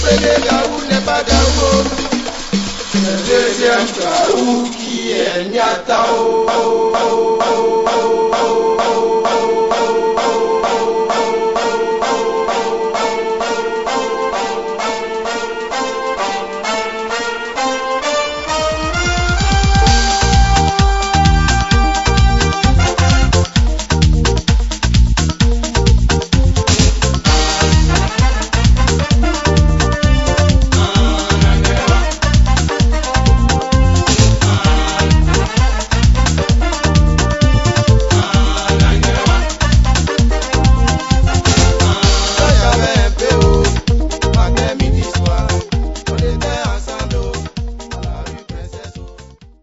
premier Garou n'est pas Garou. Le deuxième Garou qui est Nyatao.